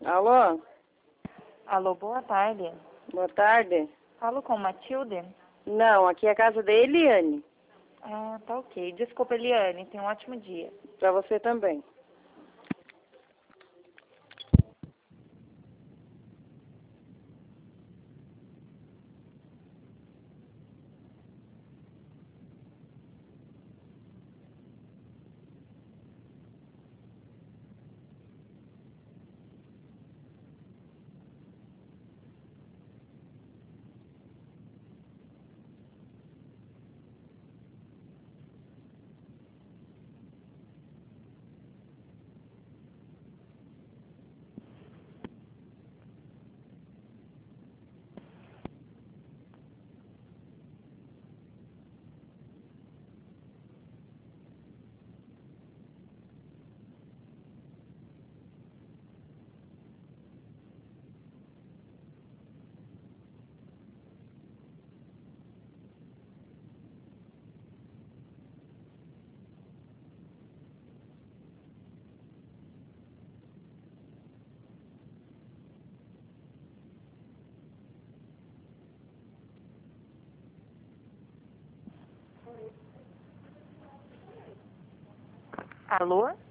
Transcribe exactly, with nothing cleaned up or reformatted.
Alô? Alô, boa tarde. Boa tarde. Falo com Matilde? Não, aqui é a casa da Eliane. Ah, tá ok. Desculpa, Eliane. Tenha um ótimo dia. Pra você também. Alô?